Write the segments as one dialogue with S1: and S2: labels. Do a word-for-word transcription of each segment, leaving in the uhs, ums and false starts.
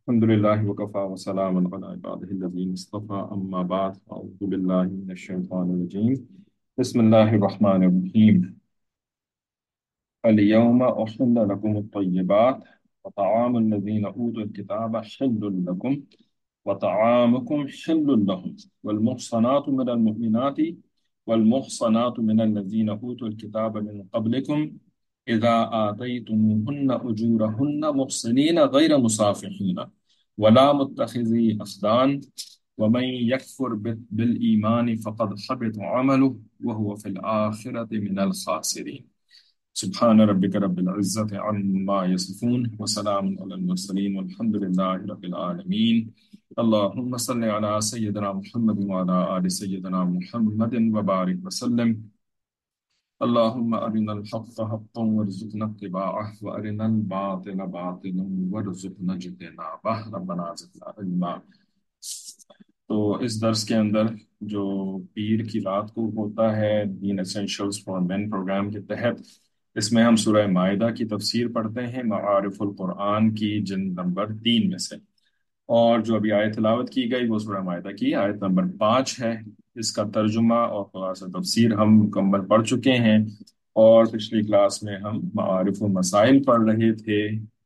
S1: الحمد لله وكفى وسلام على عباده الذين اصطفى أما بعد أعوذ بالله من الشيطان الرجيم بسم الله الرحمن الرحيم اليوم أحل لكم الطيبات وطعام الذين أوتوا الكتاب حل لكم وطعامكم حل لهم والمحصنات من المؤمنات والمحصنات من الذين أوتوا الكتاب من قبلكم إذا آتيتموهن أجورهن محصنين غير مصافحين ولا متخذي أخدان ومن يكفر بال- بالإيمان فقد حبط عمله وهو في الآخرة من الخاسرين سبحان ربك رب العزة عما يصفون وسلام على المرسلين والحمد لله رب العالمين اللهم صل على سيدنا محمد وعلى آل سيدنا محمد وبارك وسلم اللهم أرنا الحق حقا وارزقنا اتباعه وأرنا الباطل باطلا وارزقنا اجتنابه ربنا زدنا علما۔ تو اس درس کے اندر جو پیر کی رات کو ہوتا ہے the essentials for men programme کے تحت، اس میں ہم سورہ مائدہ کی تفسیر پڑھتے ہیں معارف القرآن کی جلد نمبر تین میں سے، اور جو ابھی آیت تلاوت کی گئی وہ سورہ مائدہ کی آیت نمبر پانچ ہے۔ اس کا ترجمہ اور خلاصہ تفسیر ہم مکمل پڑھ چکے ہیں، اور پچھلی کلاس میں ہم معارف و مسائل پڑھ رہے تھے،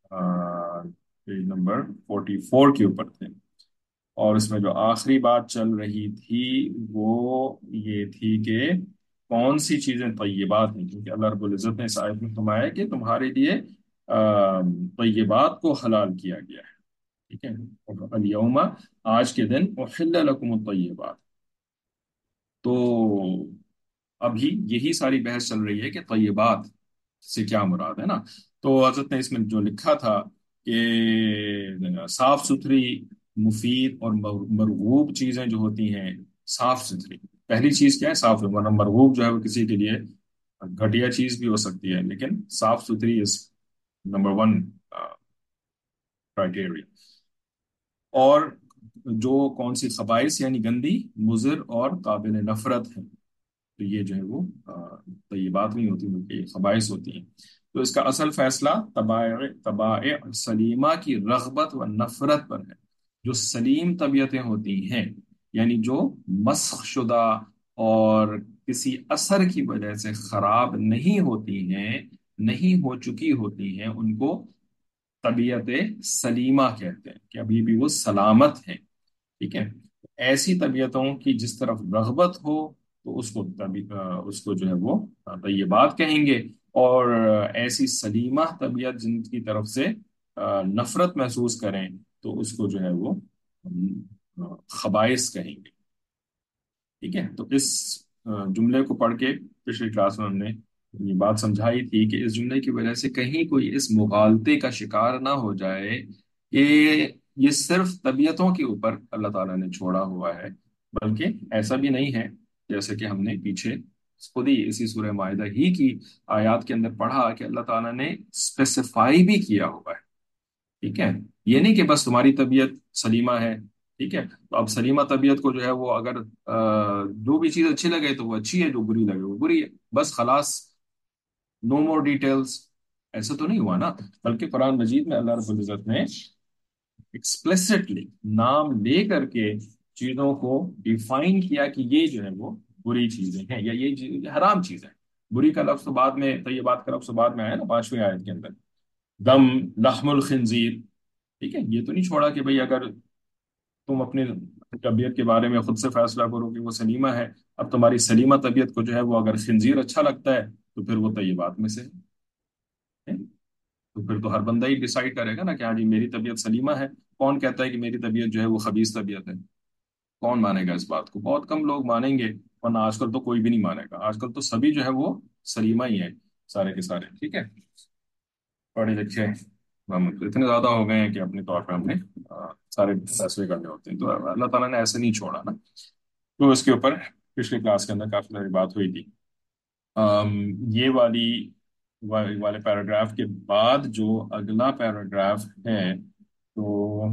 S1: پیج نمبر فورٹی فور کے اوپر تھے، اور اس میں جو آخری بات چل رہی تھی وہ یہ تھی کہ کون سی چیزیں طیبات ہیں، کیونکہ اللہ رب العزت نے اس آیت میں فرمایا کہ تمہارے لیے آ، طیبات کو حلال کیا گیا ہے، ٹھیک ہے۔ اور الیوم، آج کے دن، احل لکم الطیبات، تو ابھی یہی ساری بحث چل رہی ہے کہ طیبات سے کیا مراد ہے نا۔ تو حضرت نے اس میں جو لکھا تھا کہ صاف ستھری، مفید اور مر- مرغوب چیزیں جو ہوتی ہیں، صاف ستھری پہلی چیز کیا ہے؟ صاف، ورنہ مرغوب جو ہے وہ کسی کے لیے گھٹیا چیز بھی ہو سکتی ہے، لیکن صاف ستھری از نمبر ون کرائٹیریا۔ اور جو کون سی خبائث یعنی گندی، مضر اور قابل نفرت ہیں، تو یہ جو ہے وہ آ، طیبات نہیں ہوتی بلکہ یہ خبائث ہوتی ہیں۔ تو اس کا اصل فیصلہ طبائع طبائع سلیمہ کی رغبت و نفرت پر ہے۔ جو سلیم طبیعتیں ہوتی ہیں، یعنی جو مسخ شدہ اور کسی اثر کی وجہ سے خراب نہیں ہوتی ہیں، نہیں ہو چکی ہوتی ہیں، ان کو طبیعت سلیمہ کہتے ہیں کہ ابھی بھی وہ سلامت ہیں، ٹھیک ہے۔ ایسی طبیعتوں کی جس طرف رغبت ہو تو اس کو طبی... آ، اس کو جو ہے وہ آ، طیبات کہیں گے، اور آ، ایسی سلیمہ طبیعت جن کی طرف سے آ، نفرت محسوس کریں تو اس کو جو ہے وہ آ، خبائث کہیں گے، ٹھیک ہے۔ تو اس آ، جملے کو پڑھ کے پچھلی کلاس میں ہم نے یہ بات سمجھائی تھی کہ اس جملے کی وجہ سے کہیں کوئی اس مغالطے کا شکار نہ ہو جائے کہ یہ صرف طبیعتوں کے اوپر اللہ تعالیٰ نے چھوڑا ہوا ہے، بلکہ ایسا بھی نہیں ہے، جیسے کہ ہم نے پیچھے خود ہی اسی سورہ معاہدہ ہی کی آیات کے اندر پڑھا کہ اللہ تعالیٰ نے اسپیسیفائی بھی کیا ہوا ہے، ٹھیک ہے۔ یہ نہیں کہ بس تمہاری طبیعت سلیمہ ہے، ٹھیک ہے، تو اب سلیمہ طبیعت کو جو ہے وہ اگر آ، جو بھی چیز اچھی لگے تو وہ اچھی ہے، جو بری لگے وہ بری ہے، بس خلاص، نو مور ڈیٹیلز۔ ایسا تو نہیں ہوا نا، بلکہ قرآن مجید میں اللہ رب العزت نے ایکسپلیسٹلی نام لے کر کے چیزوں کو ڈیفائن کیا کہ یہ جو ہے وہ بری چیزیں ہیں، یا یہ چیز- حرام چیزیں ہیں۔ بری کا لفظ تو بعد میں، طیبات کا لفظ تو بعد میں آیا نا پانچویں آیت کے اندر، دم، لحم الخنزیر، ٹھیک ہے۔ یہ تو نہیں چھوڑا کہ بھئی اگر تم اپنی طبیعت کے بارے میں خود سے فیصلہ کرو کہ وہ سلیمہ ہے، اب تمہاری سلیمہ طبیعت کو جو ہے وہ اگر خنزیر اچھا لگتا ہے تو پھر وہ طیبات میں سے ہے، تو پھر تو ہر بندہ ہی ڈیسائیڈ کرے گا نا کہ ہاں جی میری طبیعت سلیمہ ہے۔ کون کہتا ہے کہ میری طبیعت جو ہے وہ خبیث طبیعت ہے؟ کون مانے گا اس بات کو؟ بہت کم لوگ مانیں گے، ورنہ آج کل تو کوئی بھی نہیں مانے گا، آج کل تو سبھی جو ہے وہ سلیمہ ہی ہیں، سارے کے سارے، ٹھیک ہے۔ پڑھے لکھے ہم اتنے زیادہ ہو گئے ہیں کہ اپنے طور پہ ہم نے آ، سارے فیصلے کرنے ہوتے ہیں، تو اللہ تعالیٰ نے ایسے نہیں چھوڑا نا۔ تو اس کے اوپر پچھلی کلاس کے اندر کافی ساری بات ہوئی تھی۔ آم، یہ والی وا- والے پیراگراف کے بعد جو اگلا پیراگراف ہے، تو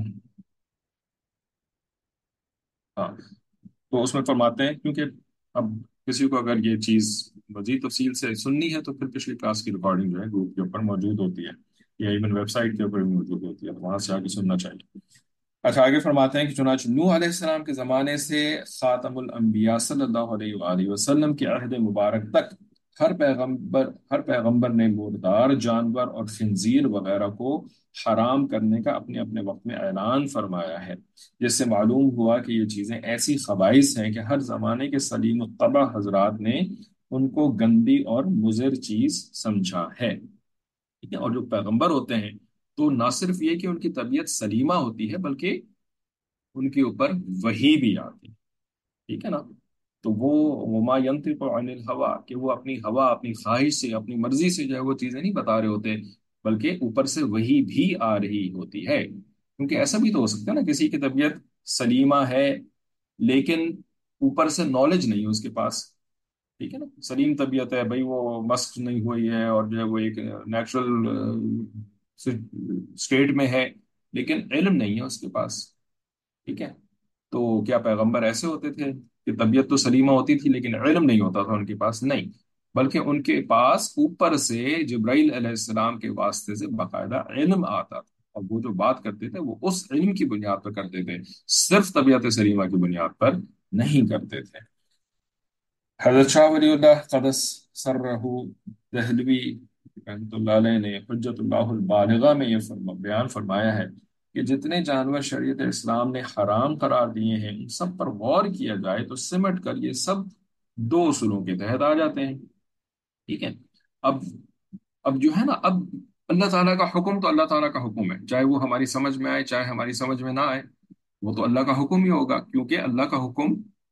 S1: ہاں، تو اس میں فرماتے ہیں، کیونکہ اب کسی کو اگر یہ چیز مزید تفصیل سے سننی ہے تو پھر پچھلی کلاس کی ریکارڈنگ جو ہے گروپ کے اوپر موجود ہوتی ہے۔ या इवन वेबसाइट के ऊपर भी मौजूद होती है, तो वहां से आगे सुनना चाहिए। अच्छा, आगे फरमाते हैं कि चुनांचे नूह अलैहिस्सलाम के ज़माने से खातमुल अंबिया सल्लल्लाहु अलैहि वसल्लम के अहद मुबारक तक हर पैगंबर हर पैगंबर ने मुर्दार जानवर और खिंजीर वगैरह को हराम करने का अपने अपने वक्त में ऐलान फरमाया है, जिससे मालूम हुआ कि ये चीज़ें ऐसी खबाइस हैं कि हर ज़माने के सलीम तबा हजरात ने उनको गंदी और मुज़र चीज़ समझा है। ठीक है। और जो पैगंबर होते हैं, तो ना सिर्फ ये कि उनकी तबीयत सलीमा होती है, बल्कि उनके ऊपर वही भी आती है। ठीक है ना। तो वो वमा यंतिकु अनिल हवा, कि वो अपनी हवा, अपनी ख्वाहिश से, अपनी मर्जी से जो है वो चीजें नहीं बता रहे होते, बल्कि ऊपर से वही भी आ रही होती है। क्योंकि ऐसा भी तो हो सकता है ना, किसी की तबीयत सलीमा है लेकिन ऊपर से नॉलेज नहीं है उसके पास। ठीक है ना, सलीम तबीयत है भाई, वो मस्त नहीं हुई है और जो है वो एक नेचुरल स्टेट में है, लेकिन इल्म नहीं है उसके पास। ठीक है। तो क्या पैगंबर ऐसे होते थे कि तबीयत तो सलीमा होती थी लेकिन इल्म नहीं होता था उनके पास? नहीं, बल्कि उनके पास ऊपर से जिब्राइल अलैहिस्सलाम के वास्ते से बाकायदा इल्म आता था, और वो जो बात करते थे वो उस इल्म की बुनियाद पर करते थे, सिर्फ तबीयत सलीमा की बुनियाद पर नहीं करते थे। हजरत शाह वलीउल्लाह क़दस सर्रहु दहलवी रहमतुल्लाह अलैह ने हुज्जतुल्लाहुल बालिगा में ये फरमा, बयान फरमाया है कि जितने जानवर शरीयत इस्लाम ने हराम करार दिए हैं, उन सब पर गौर किया जाए तो सिमट कर ये सब दो उसूलों के तहत आ जाते हैं। ठीक है। अब अब जो है ना, अब अल्लाह ताला का हुक्म तो अल्लाह ताला का हुक्म है, चाहे वो हमारी समझ में आए चाहे हमारी समझ में ना आए, वो तो अल्लाह का हुक्म ही होगा, क्योंकि अल्लाह का हुक्म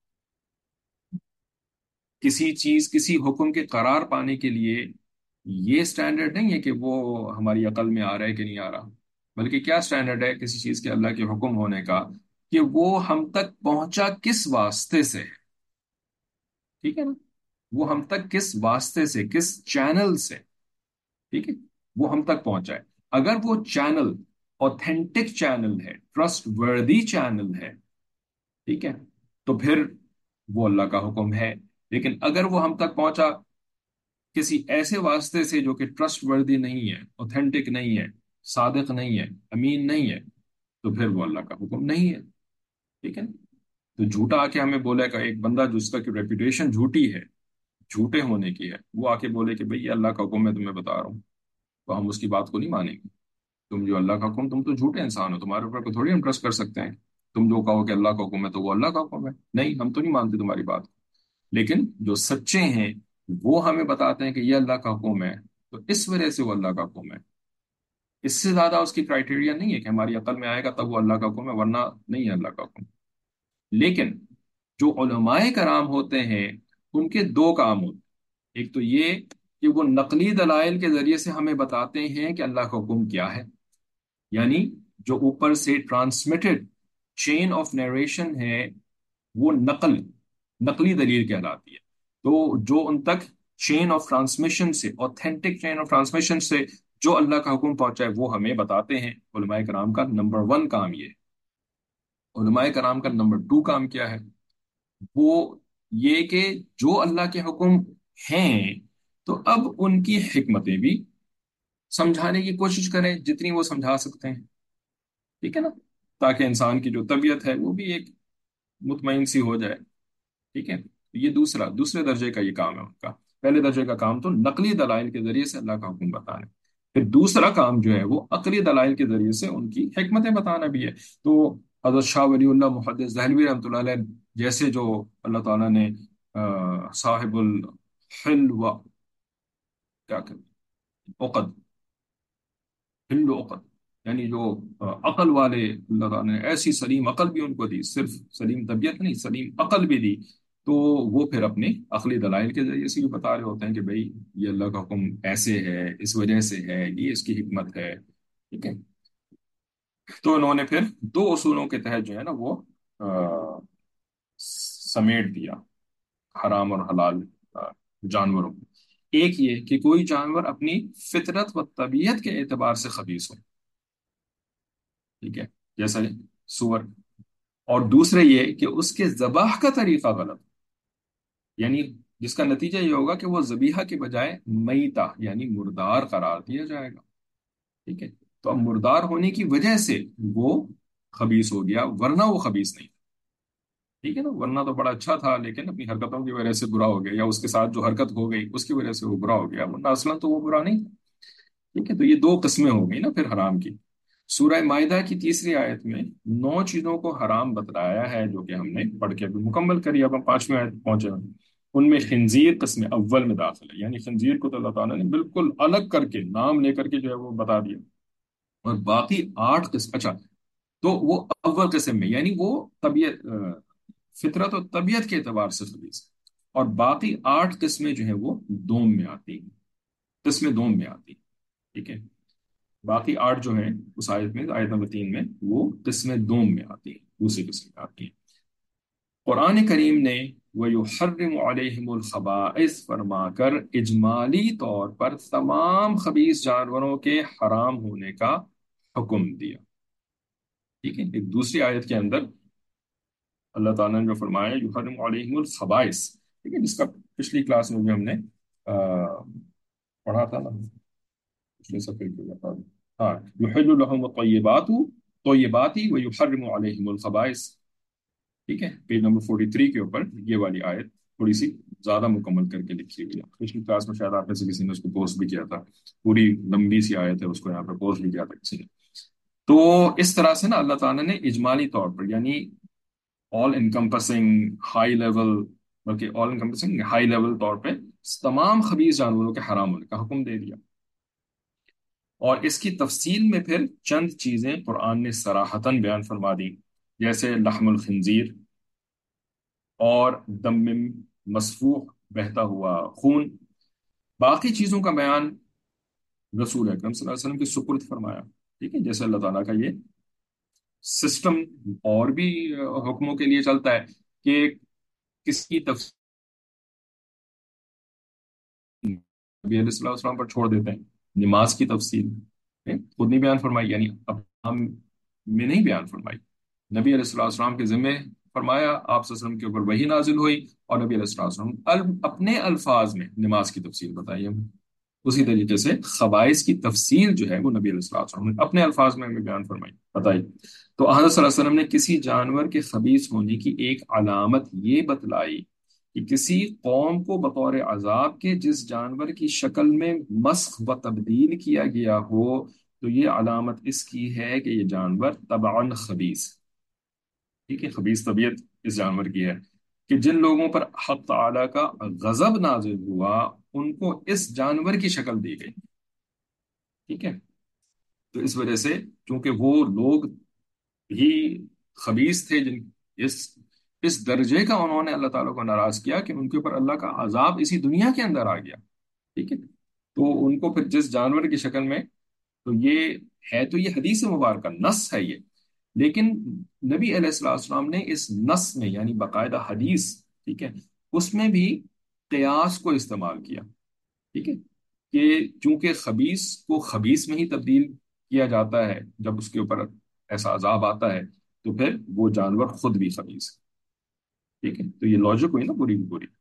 S1: किसी चीज, किसी हुक्म के करार पाने के लिए ये स्टैंडर्ड नहीं है कि वो हमारी अकल में आ रहा है कि नहीं आ रहा, बल्कि क्या स्टैंडर्ड है किसी चीज के अल्लाह के हुक्म होने का, कि वो हम तक पहुंचा किस वास्ते से है। ठीक है ना, वो हम तक किस वास्ते से, किस चैनल से। ठीक है, वो हम तक पहुंचा है। अगर वो चैनल ऑथेंटिक चैनल है, ट्रस्ट वर्दी चैनल है, ठीक है, तो फिर वो अल्लाह का हुक्म है। लेकिन अगर वो हम तक पहुंचा किसी ऐसे वास्ते से जो कि ट्रस्ट वर्दी नहीं है, ऑथेंटिक नहीं है, सादिक नहीं है, अमीन नहीं है, तो फिर वो अल्लाह का हुक्म नहीं है। ठीक है। तो झूठा आके हमें बोलेगा एक बंदा जिसका की रेपुटेशन झूठी है, झूठे होने की है, वो आके बोले कि भाई ये अल्लाह का हुक्म मैं तुम्हें बता रहा हूँ, तो हम उसकी बात को नहीं मानेंगे। तुम जो अल्लाह का हुक्म, तुम तो झूठे इंसान हो, तुम्हारे ऊपर को थोड़ी हम ट्रस्ट कर सकते हैं। तुम जो कहो कि अल्लाह का हुक्म है तो वो अल्लाह का हुक्म है, नहीं हम तो नहीं मानते तुम्हारी बात। लेकिन जो सच्चे हैं वो हमें बताते हैं कि ये अल्लाह का हुक्म है, तो इस वजह से वो अल्लाह का हुक्म है। इससे ज्यादा उसकी क्राइटेरिया नहीं है कि हमारी अकल में आएगा तब वो अल्लाह का हुक्म है, वरना नहीं है अल्लाह का हुक्म। लेकिन जो उलमाए कराम होते हैं, उनके दो काम होते हैं। एक तो ये कि वो नकली दलाइल के जरिए से हमें बताते हैं कि अल्लाह का हुक्म क्या है, यानी जो ऊपर से ट्रांसमिटेड चेन ऑफ नरेशन है, वो नकल नकली दलील कहलाती है। तो जो उन तक चेन ऑफ ट्रांसमिशन से, ऑथेंटिक चेन ऑफ ट्रांसमिशन से जो अल्लाह का हुक्म पहुंचा है वो हमें बताते हैं। उलमाए कराम का नंबर वन काम ये है। उलमाए कराम का नंबर टू काम क्या है? वो ये कि जो अल्लाह के हुक्म हैं, तो अब उनकी हिकमतें भी समझाने की कोशिश करें जितनी वो समझा सकते हैं। ठीक है ना, ताकि इंसान की जो तबीयत है वो भी एक मुतमईन सी हो जाए। ठीक है, तो ये दूसरा दूसरे दर्जे का ये काम है उनका। पहले दर्जे का काम तो नकली दलाइल के जरिए से अल्लाह का हुक्म बताना है। फिर दूसरा काम जो है वो अकली दलाइल के जरिए से उनकी हिकमतें बताना भी है। तो हजरत शाह वलीउल्लाह मुहद्दिस दहलवी रहमतुल्लाह अलैह जैसे जो अल्लाह ताला ने अ, साहिबुल हिल व क्या कहते उक़द, हिल उक़द, यानी जो अ, अकल वाले, अल्लाह ताला ने ऐसी सलीम अकल भी उनको दी, सिर्फ सलीम तबीयत नहीं, सलीम अकल भी दी। तो वो फिर अपने अकली दलाइल के जरिए से भी बता रहे होते हैं कि भाई ये अल्लाह का हुक्म ऐसे है, इस वजह से है, ये इसकी हिकमत है। ठीक है। तो उन्होंने फिर दो उसूलों के तहत जो है ना वो अ, समेट दिया हराम और हलाल अ, जानवरों को। एक ये कि कोई जानवर अपनी फितरत व तबीयत के एतबार से खबीस हो। ठीक है, जैसा सुअर। और दूसरे ये कि उसके जबाह का तरीका गलत, यानी जिसका नतीजा ये होगा कि वो जबीहा के बजाय मईता यानी मुर्दार करार दिया जाएगा। ٹھیک ہے، تو اب مردار ہونے کی وجہ سے وہ خبیث ہو گیا، ورنہ وہ خبیث نہیں، ٹھیک ہے نا، ورنہ تو بڑا اچھا تھا لیکن اپنی حرکتوں کی وجہ سے برا ہو گیا، یا اس کے ساتھ جو حرکت ہو گئی اس کی وجہ سے وہ برا ہو گیا، ورنہ اصلا تو وہ برا نہیں تھا۔ ٹھیک ہے، تو یہ دو قسمیں ہو گئی نا پھر حرام کی۔ سورہ مائدہ کی تیسری آیت میں نو چیزوں کو حرام بتلایا ہے جو کہ ہم نے پڑھ کے ابھی مکمل کری، اب ہم پانچویں آیت پہنچے ہیں۔ ان میں خنزیر قسم اول میں داخل ہے، یعنی خنزیر کو تو اللہ تعالیٰ نے بالکل الگ کر کے نام لے کر کے جو ہے وہ بتا دیا، اور باقی آٹھ قسم، اچھا، تو وہ اول قسم میں یعنی وہ طبیعت آ، فطرت اور طبیعت کے اعتبار سے خبیث ہے، اور باقی آٹھ قسمیں جو ہیں وہ دوم میں آتی ہیں، قسمیں دوم میں آتی ہیں، ٹھیک ہے، باقی آٹھ جو ہیں اس آیت میں، آیت نمبر تین میں، وہ قسمیں دوم میں آتی ہیں، دوسری قسم میں آتی ہیں۔ قرآن کریم نے وَيُحَرِّمُ عَلَيْهِمُ الْخَبَائِثَ فرما کر اجمالی طور پر تمام خبیث جانوروں کے حرام ہونے کا حکم دیا، ٹھیک ہے، ایک دوسری آیت کے اندر اللہ تعالیٰ نے جو فرمایا یحرم علیہم الخبائث، ٹھیک ہے، جس کا پچھلی کلاس میں بھی ہم نے آ، پڑھا تھا نا، پچھلے صفحے کے اوپر، ہاں، یحل لهم الطیبات طیبات ویحرم علیہم الخبائث، ٹھیک ہے، پیج نمبر تینتالیس کے اوپر یہ والی آیت تھوڑی سی زیادہ مکمل کر کے لکھی ہوئی ہے، پچھلی کلاس میں شاید آپ میں سے کسی نے اس کو پوسٹ بھی کیا تھا، پوری لمبی سی آیت ہے، اس کو یہاں پہ پوسٹ بھی کیا تھا کسی نے۔ تو اس طرح سے نا اللہ تعالیٰ نے اجمالی طور پر، یعنی آل انکمپسنگ ہائی لیول، بلکہ آل انکمپسنگ ہائی لیول طور پہ تمام خبیث جانوروں کے حرام ہونے کا حکم دے دیا، اور اس کی تفصیل میں پھر چند چیزیں قرآن نے صراحتاً بیان فرما دی، جیسے لحم الخنزیر اور دم مسفوح، بہتا ہوا خون، باقی چیزوں کا بیان رسول اکرم صلی اللہ علیہ وسلم کی سپرد فرمایا، ٹھیک ہے، جیسے اللہ تعالیٰ کا یہ سسٹم اور بھی حکموں کے لیے چلتا ہے کہ کس کی تفصیل نبی علیہ الصلوۃ والسلام پر چھوڑ دیتے ہیں، نماز کی تفصیل اے، خود نہیں بیان فرمائی، یعنی اب ہم میں نہیں بیان فرمائی، نبی علیہ الصلوۃ والسلام کے ذمے فرمایا، آپ صلی اللہ علیہ وسلم کے اوپر وحی نازل ہوئی، اور نبی علیہ الصلوۃ والسلام ال- اپنے الفاظ میں نماز کی تفصیل بتائی ہمیں، اسی طریقے سے خبائث کی تفصیل جو ہے وہ نبی علیہ الصلوۃ والسلام نے اپنے الفاظ میں ہمیں بیان فرمائی، بتائی۔ تو حضرت صلی اللہ علیہ وسلم نے کسی جانور کے خبیث ہونے کی ایک علامت یہ بتلائی کہ کسی قوم کو بطور عذاب کے جس جانور کی شکل میں مسخ و تبدیل کیا گیا ہو، تو یہ علامت اس کی ہے کہ یہ جانور طبعاً خبیث، ٹھیک ہے، خبیث طبیعت اس جانور کی ہے، کہ جن لوگوں پر حق تعالی کا غضب نازل ہوا ان کو اس جانور کی شکل دی گئی، ٹھیک ہے، تو اس وجہ سے چونکہ وہ لوگ بھی خبیث تھے، جن اس اس درجے کا انہوں نے اللہ تعالیٰ کو ناراض کیا کہ ان کے اوپر اللہ کا عذاب اسی دنیا کے اندر آ گیا، ٹھیک ہے، تو ان کو پھر جس جانور کی شکل میں، تو یہ ہے، تو یہ حدیث مبارکہ نص ہے یہ، لیکن نبی علیہ السلام السلام نے اس نص میں یعنی باقاعدہ حدیث، ٹھیک ہے، اس میں بھی قیاس کو استعمال کیا، ٹھیک ہے، کہ چونکہ خبیث کو خبیث میں ہی تبدیل کیا جاتا ہے جب اس کے اوپر ایسا عذاب آتا ہے، تو پھر وہ جانور خود بھی خبیث ہے، ٹھیک ہے، تو یہ لاجک ہوئی نا پوری کی پوری۔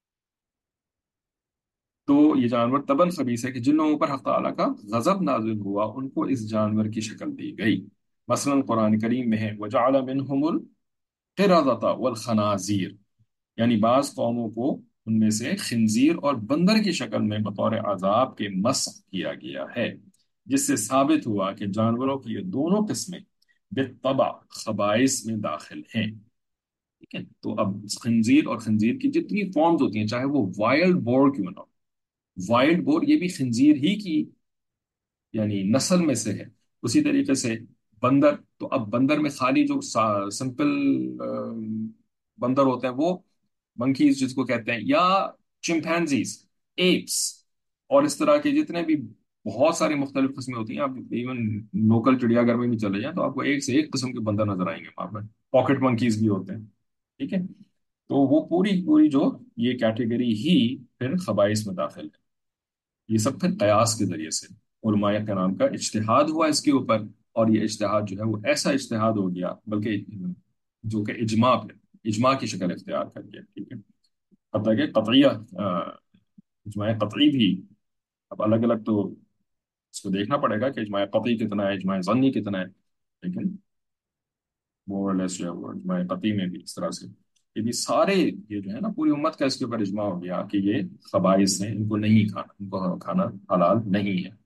S1: تو یہ جانور تبن خبیث ہے کہ جن لوگوں پر حق تعالیٰ کا غضب نازل ہوا ان کو اس جانور کی شکل دی گئی، مثلا قرآن کریم میں ہے وَجَعَلَ مِنْهُمُ الْقِرَدَةَ وَالْخَنَازِيرَ، یعنی بعض قوموں کو ان میں سے خنزیر اور بندر کی شکل میں بطور عذاب کے مسخ کیا گیا ہے، جس سے ثابت ہوا کہ جانوروں کی یہ دونوں قسمیں بالطبع خبائث میں داخل ہیں، ٹھیک ہے، تو اب خنزیر اور خنزیر کی جتنی فارمز ہوتی ہیں، چاہے وہ وائلڈ بور کیوں نہ ہو، وائلڈ بور یہ بھی خنزیر ہی کی یعنی نسل میں سے ہے، اسی طریقے سے بندر، تو اب بندر میں خالی جو سمپل بندر ہوتے ہیں وہ منکیز جس کو کہتے ہیں، یا چمپینزیز، ایپس، اور اس طرح کے جتنے بھی بہت ساری مختلف قسمیں ہوتی ہیں، آپ ایون لوکل چڑیا گھر میں بھی چلے جائیں تو آپ کو ایک سے ایک قسم کے بندر نظر آئیں گے وہاں پر، پاکٹ منکیز بھی ہوتے ہیں، ٹھیک ہے، تو وہ پوری پوری جو یہ کیٹیگری ہی پھر خبائث میں داخل ہے، یہ سب پھر قیاس کے ذریعے سے علماء کرام کا اجتہاد ہوا اس کے اوپر، اور یہ اجتہاد جو ہے وہ ایسا اجتہاد ہو گیا بلکہ جو کہ اجماع پہ اجماع کی شکل اختیار کر گیا، ٹھیک ہے، حتیٰ کہ قطعیہ آ، اجماع قطعی بھی اب الگ الگ تو इसको देखना पड़ेगा कि इजमाय कतई कितना है, इजमाय ज़न्नी कितना है, लेकिन मोर और लेस जो है वो इजमाय कतई में भी इस तरह से ये भी सारे, ये जो है ना पूरी उम्मत का इसके ऊपर इजमा हो गया कि ये खबाइस हैं, इनको नहीं खाना, इनको खाना हलाल नहीं है।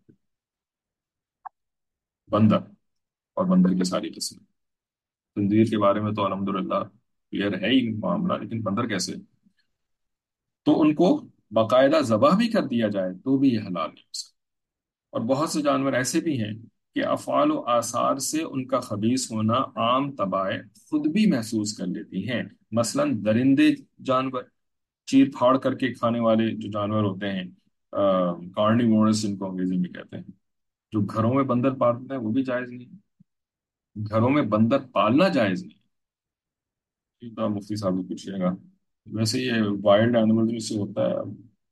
S1: बंदर और बंदर की सारी किस्में। तंदीर के बारे में तो अल्हम्दुलिल्लाह क्लियर है ही मामला, लेकिन बंदर कैसे? तो उनको बाकायदा ज़बह भी कर दिया जाए तो भी ये हलाल नहीं हो सकता। और बहुत से जानवर ऐसे भी हैं कि अफ़आल व आसार से उनका खबीस होना आम तबाएं खुद भी महसूस कर लेती हैं। मसलन दरिंदे जानवर, चीर फाड़ करके खाने वाले जो जानवर होते हैं, कार्निवोरस इनको अंग्रेजी में कहते हैं, जो घरों में बंदर पालते हैं वो भी जायज नहीं है। घरों में बंदर पालना जायज नहीं है, तो मुफ्ती साहब भी पूछिएगा। वैसे ये वाइल्ड एनिमल में से होता है,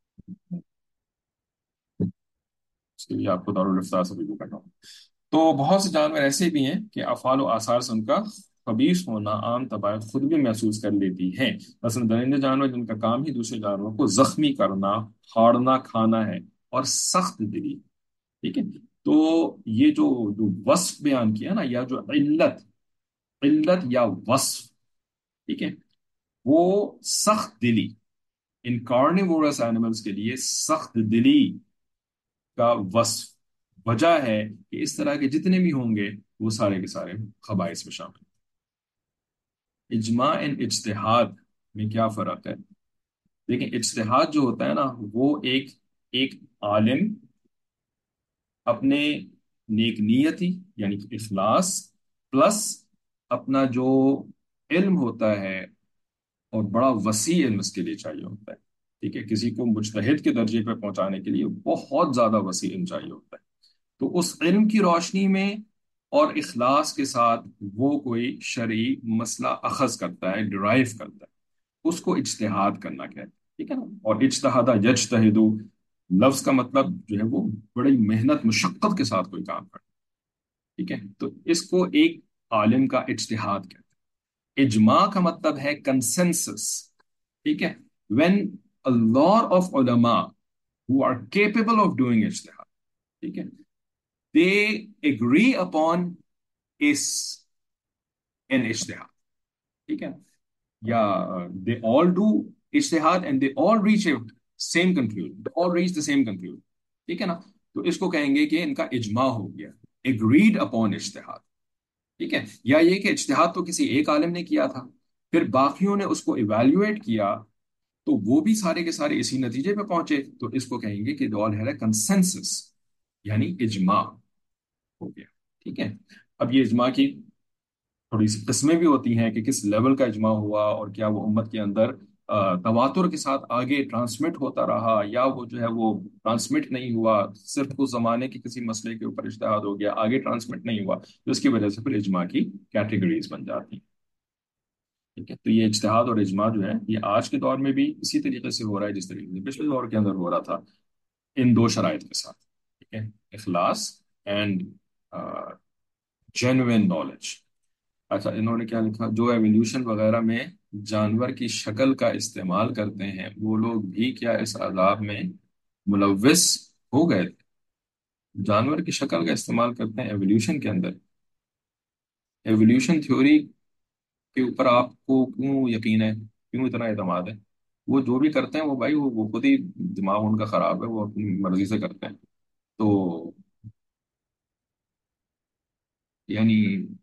S1: इसके लिए आपको दारुल इफ्तार से भी करना होगा। तो बहुत से जानवर ऐसे भी हैं कि अफ़आल व आसार से उनका खबीस होना आम तबाह खुद भी महसूस कर लेती हैं। मसलन दरिंदे जानवर जिनका काम ही दूसरे जानवरों को जख्मी करना, फाड़ना, खाना है, और सख्त दिली। ठीक है। तो ये जो जो वस्फ बयान किया ना, या जो इल्लत, इल्लत या वस्फ, ठीक है, वो सख्त दिली, इन कार्निवोरस एनिमल्स के लिए सख्त दिली का वस्फ वजह है कि इस तरह के जितने भी होंगे वो सारे के सारे खबाइस में शामिल। इजमा एंड इज्तिहाद में क्या फर्क है? देखिए, इज्तिहाद जो होता है ना, वो एक एक आलिम अपने नेक नियति यानी कि इखलास प्लस अपना जो इल्म होता है, और बड़ा वसी इल्म इसके लिए चाहिए होता है। ठीक है, किसी को मुजतहिद के दर्जे पे पहुंचाने के लिए बहुत ज्यादा वसी इल्म चाहिए होता है। तो उस इल्म की रोशनी में और इखलास के साथ वो कोई शरई मसला अखज करता है, डिराइव करता है, उसको इज्तिहाद करना कहते हैं। ठीक है ना। और इज्तहादा यज्तहिदु लफ्ज का मतलब जो है वो बड़ी मेहनत मुशक्कत के साथ कोई काम करना। ठीक है, तो इसको एक आलिम का इज्तिहाद कहते हैं। इजमा का मतलब है कंसेंसस। ठीक है, व्हेन अ लॉट ऑफ उलमा who are capable of doing इज्तिहाद, ठीक है, दे एग्री अपॉन इस एन इज्तिहाद। ठीक है, या दे ऑल डू इज्तिहाद and they all reach a same conclusion, all reach the same conclusion. ठीक है ना। तो इसको कहेंगे कि इनका इजमा हो गया, एग्रीड अपॉन इज्तिहाद। ठीक है, या ये कि इज्तिहाद तो किसी एक आलिम ने किया था, फिर बाकियों ने उसको इवेल्युएट किया, तो वो भी सारे के सारे इसी नतीजे पे पहुंचे, तो इसको कहेंगे कि they all had a consensus, यानी इजमा हो गया। ठीक है। अब ये इजमा की थोड़ी सी किस्में भी होती हैं कि किस लेवल का इजमा हुआ, और क्या वो उम्मत के अंदर अ, तवातुर के साथ आगे ट्रांसमिट होता रहा, या वो जो है वो ट्रांसमिट नहीं हुआ, सिर्फ उस जमाने के किसी मसले के ऊपर इज्तिहाद हो गया, आगे ट्रांसमिट नहीं हुआ, तो इसकी वजह से फिर इजमा की कैटेगरीज बन जाती हैं। ठीक है, तो ये इज्तिहाद और इजमा जो है ये आज के दौर में भी इसी तरीके से हो रहा है जिस तरीके से पिछले दौर के अंदर हो रहा था, इन दो शराइत के साथ। ठीक है, इखलास एंड जेन्युइन नॉलेज। अच्छा, इन्होंने क्या लिखा, जो एवोल्यूशन वगैरह में जानवर की शक्ल का इस्तेमाल करते हैं वो लोग भी क्या इस अजाब में मुलव्विस हो गए थे? जानवर की शक्ल का इस्तेमाल करते हैं एवोल्यूशन के अंदर? एवोल्यूशन थ्योरी के ऊपर आपको क्यों यकीन है, क्यों इतना एतमाद है? वो जो भी करते हैं वो भाई वो, वो खुद ही दिमाग उनका खराब है, वो अपनी मर्जी से करते हैं। तो यानी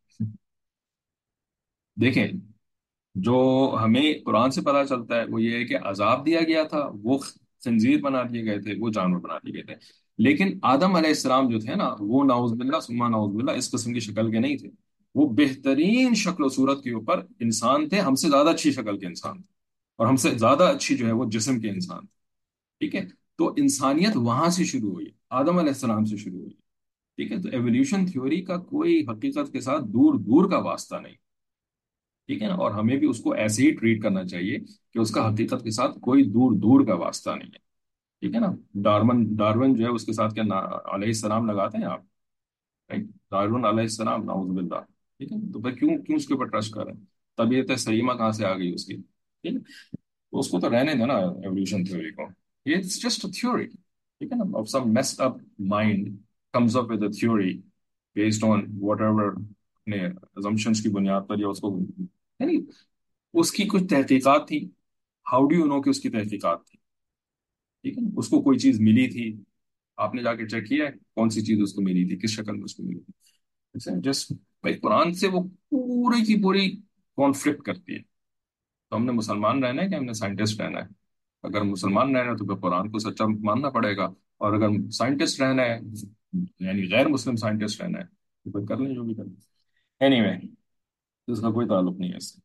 S1: देखें, जो हमें कुरान से पता चलता है वो ये है कि अजाब दिया गया था, वो खंजीर बना दिए गए थे, वो जानवर बना दिए गए थे। लेकिन आदम अलैहिस्सलाम जो थे ना, वो नाउजुबिल्लाह सुम्मा नाउजुबिल्लाह इस किस्म की शक्ल के नहीं थे। वो बेहतरीन शक्ल सूरत के ऊपर इंसान थे, हमसे ज्यादा अच्छी शक्ल के इंसान थे, और हमसे ज्यादा अच्छी जो है वो जिस्म के इंसान थे। ठीक है, तो इंसानियत वहां से शुरू हुई, आदम अलैहिस्सलाम से शुरू हुई। ठीक है, तो एवोल्यूशन थ्योरी का कोई हकीकत के साथ दूर दूर का वास्ता नहीं। ठीक है ना, और हमें भी उसको ऐसे ही ट्रीट करना चाहिए कि उसका हकीकत के साथ कोई दूर दूर का वास्ता नहीं है। ठीक है ना। डार्विन डार्विन जो है उसके साथ क्या ना अलैहिस्सलाम लगाते हैं आप? राइट, डार्विन अलैहिस्सलाम नाउजुबिल्लाह। ठीक है, तो भाई क्यों क्यों उसके ऊपर ट्रस्ट कर रहे हैं? तबीयत सलीमा कहाँ से आ गई उसकी? ठीक है, तो उसको तो रहने देना एवोल्यूशन थ्योरी को, इट्स जस्ट अ थ्योरी। ठीक है ना, of some messed up mind, comes up with a theory based on whatever अपने assumptions की बुनियाद पर, या उसको यानी उसकी कुछ तहकीकात थी। हाउ डू यू नो कि उसकी तहकीकात थी? ठीक है, उसको कोई चीज मिली थी, आपने जाके चेक किया है कौन सी चीज उसको मिली थी, किस शक्ल में उसको मिली थी? जस्ट भाई कुरान से वो पूरी की पूरी कॉन्फ्लिक्ट करती है। तो हमने मुसलमान रहना है कि हमने साइंटिस्ट रहना है? अगर मुसलमान रहना है तो फिर कुरान को सच्चा मानना पड़ेगा, और अगर साइंटिस्ट रहना है, यानी गैर मुस्लिम साइंटिस्ट रहना है, तो फिर कर लें जो भी करना। एनीवे, इसका कोई ताल्लुक नहीं है इससे।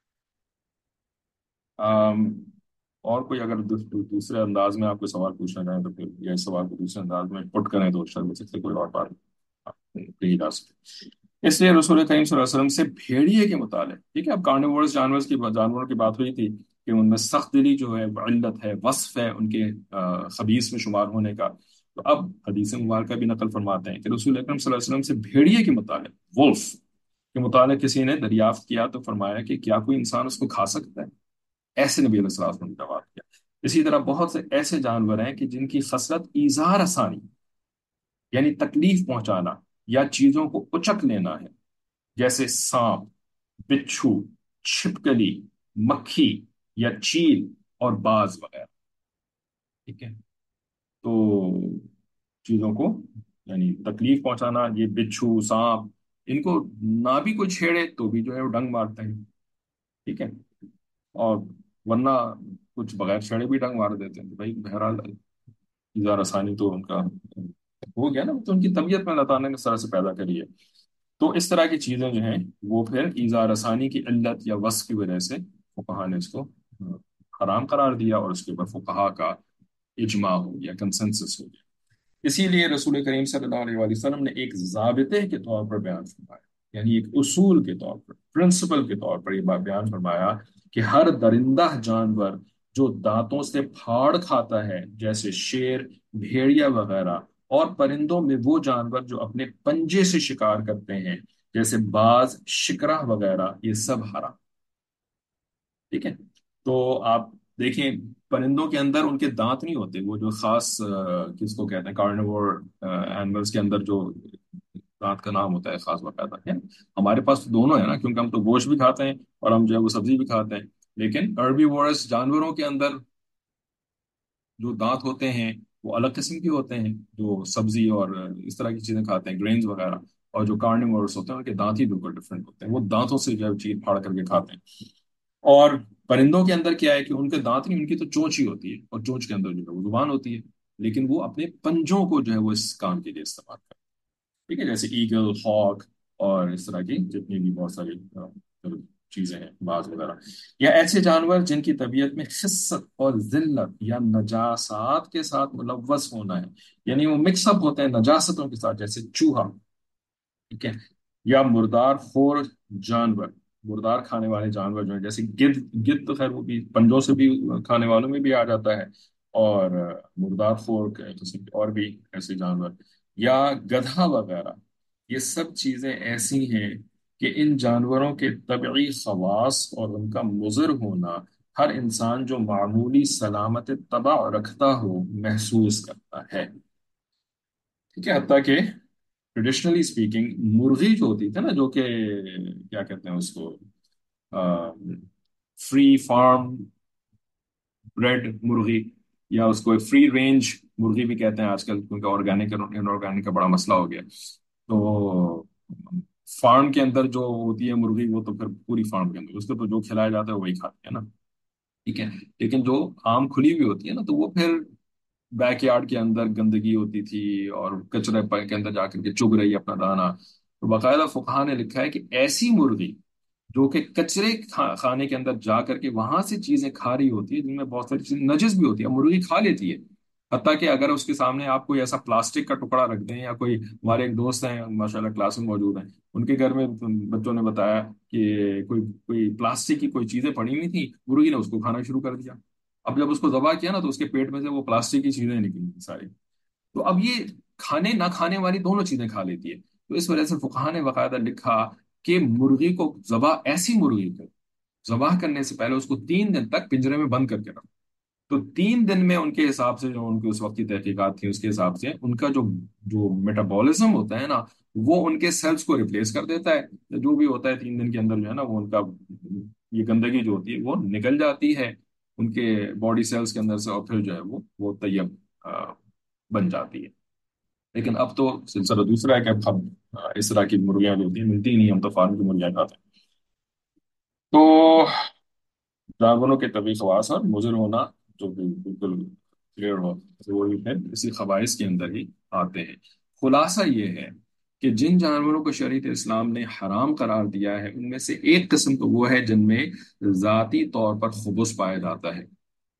S1: अम, और कोई अगर दू, दू, दूसरे अंदाज में आपको सवाल पूछना चाहें तो फिर, या इस सवाल को दूसरे अंदाज में पुट करें तो शायद मुझसे से कोई और बात कही जा सकती। इसलिए रसूल करीम सल्लल्लाहु अलैहि वसल्लम से भेड़िए के मुतालिक, ठीक है, अब कार्निवोरस जानवर की जानवरों की बात हुई थी कि उनमें सख्त दिली जो है वो इल्लत है, वस्फ है उनके अ, खबीस में शुमार होने का। तो अब हदीस मुबारक भी नकल फरमाते हैं कि रसूल अकरम सल्लल्लाहु अलैहि वसल्लम से भेड़िए के मुतालिक, वुल्फ के मुतालिक किसी ने दरियाफ्त किया तो फरमाया कि क्या कोई इंसान उसको खा सकता है? ऐसे नबी अलैहिस्सलाम ने जवाब दिया। इसी तरह बहुत से ऐसे जानवर हैं कि जिनकी खसलत ईजार आसानी, यानी तकलीफ पहुंचाना या चीजों को उचक लेना है, जैसे सांप, बिच्छू, छिपकली, मक्खी या चील और बाज वगैरह। ठीक है, तो चीजों को यानी तकलीफ पहुंचाना, ये बिच्छू, सांप, इनको ना भी कोई छेड़े तो भी जो है वो डंग मारते हैं। ठीक है, और वरना कुछ बगैर छेड़े भी डंग मार देते हैं। तो भाई बहरहाल इज़ार आसानी तो उनका हो गया ना, तो उनकी तबीयत में अल्लाह ताला ने इस तरह से पैदा करी है। तो इस तरह की चीजें जो हैं वो फिर इज़ार आसानी की इल्लत या वस की वजह से फुकहा ने इसको अ, हराम करार दिया, और उसके ऊपर फुकहा का इजमा हो गया, कंसेंसस हो गया। इसीलिए रसूल करीम सल्लल्लाहु अलैहि वसल्लम ने एक ज़ाबिते के तौर पर बयान फरमाया, यानी एक उसूल के तौर पर, प्रिंसिपल के तौर पर यह बात बयान फरमाया कि हर दरिंदा जानवर जो दांतों से फाड़ खाता है, जैसे शेर, भेड़िया वगैरह, और परिंदों में वो जानवर जो अपने पंजे से शिकार करते हैं, जैसे बाज, शिकरा वगैरह, ये सब हराम। ठीक है, तो आप देखें, परिंदों के अंदर उनके दांत नहीं होते, वो जो खास अ, किसको कहते हैं, कार्निवोर एनिमल्स के अंदर जो दांत का नाम होता है खास बाकायदा है। हमारे पास तो दोनों है ना, क्योंकि हम तो गोश्त भी खाते हैं और हम जो है वो सब्जी भी खाते हैं। लेकिन अर्बीवोरस जानवरों के अंदर जो दांत होते हैं वो अलग किस्म के होते हैं, जो सब्जी और इस तरह की चीजें खाते हैं, ग्रेन्स वगैरह। और जो कार्निवोरस होते हैं उनके दांत ही बिल्कुल डिफरेंट होते हैं, वो दांतों से जो है चीर फाड़ करके खाते हैं। और परिंदों के अंदर क्या है कि उनके दांत नहीं, उनकी तो चोंच ही होती है, और चोंच के अंदर जो है वो जुबान होती है। लेकिन वो अपने पंजों को जो है वो इस काम के लिए इस्तेमाल करते हैं। ठीक है, जैसे ईगल, हॉक और इस तरह की जितनी भी बहुत सारी अ, जो चीजें हैं, बाज वगैरह, या ऐसे जानवर जिनकी तबीयत में खिस्सत और जिल्लत या नजासात के साथ मुलव्वस होना है, यानी वो मिक्सअप होते हैं नजासतों के साथ, जैसे चूहा। ठीक है, या मुर्दार खोर जानवर, मुर्दार खाने वाले जानवर जो है, जैसे गिद्ध। गिद्ध तो खैर वो भी पंजों से भी खाने वालों में भी आ जाता है। और अ, मुर्दार खोर के किस्म के और भी ऐसे जानवर, या गधा वगैरह, ये सब चीजें ऐसी हैं कि इन जानवरों के तबई खवास और उनका मुज़र होना हर इंसान जो मामूली सलामत तबा रखता हो महसूस करता है। ठीक है, हत्ता कि ट्रेडिशनली स्पीकिंग मुर्गी जो होती थी ना, जो कि क्या कहते हैं उसको, फ्री फार्म ब्रेड मुर्गी, या उसको फ्री रेंज मुर्गी भी कहते हैं आजकल, क्योंकि ऑर्गेनिक और इनऑर्गेनिक का बड़ा मसला हो गया। तो फार्म के अंदर जो होती है मुर्गी, वो तो फिर पूरी फार्म के अंदर उसको तो जो खिलाया जाता है वही खाते हैं ना। ठीक है, लेकिन जो आम खुली हुई होती है ना, तो वो फिर बैकयार्ड के अंदर गंदगी होती थी और कचरे प- के अंदर जाकर के चुग रही है अपना दाना। तो बाकायदा फुकहा ने लिखा है कि ऐसी मुर्गी जो कि कचरे खा, खाने के अंदर जा करके वहां से चीजें खा रही होती है, जिनमें बहुत सारी चीजें नजिस भी होती है, मुर्गी खा लेती है। हत्ता कि अगर उसके सामने आप कोई ऐसा प्लास्टिक का टुकड़ा रख दें, या कोई, हमारे एक दोस्त हैं माशाल्लाह क्लास में मौजूद हैं, उनके घर में बच्चों ने बताया कि कोई कोई प्लास्टिक की कोई चीजें पड़ी हुई थी, मुर्गी ने उसको खाना शुरू कर दिया। अब जब उसको जबा किया ना, तो उसके पेट में से वो प्लास्टिक की चीजें निकली थी सारी। तो अब ये खाने ना खाने वाली दोनों चीजें खा लेती है। तो इस वजह से फुकहा ने बाकायदा लिखा कि मुर्गी को जबा ऐसी मुर्गी को जबाह करने से पहले उसको तीन दिन तक पिंजरे में बंद करके रखो। तो तीन दिन में उनके हिसाब से, जो उनकी उस वक्त की तहकीकात थी उसके हिसाब से, उनका जो जो मेटाबॉलिज्म होता है ना, वो उनके सेल्स को रिप्लेस कर देता है। तो जो भी होता है तीन दिन के अंदर जो है ना, वो उनका ये गंदगी जो होती है वो निकल जाती है उनके बॉडी सेल्स के अंदर से, और फिर जो है वो वो तैयब अ, बन जाती है। लेकिन अब तो सिलसिला दूसरा है कि अब अब, अ, इस तरह की मुर्गियां जो होती हैं मिलती ही नहीं, हम तो फार्म की मुर्गियां खाते हैं। तो जानवरों के तभी खवास और मुज़र होना जो कि बिल्कुल क्लियर हो, तो वो भी फिर इसी खबाइस के अंदर ही आते हैं। खुलासा ये है कि जिन जानवरों को शरीयत इस्लाम ने हराम करार दिया है, उनमें से एक किस्म तो वो है जिनमें जाती तौर पर खुबुस पाया जाता है।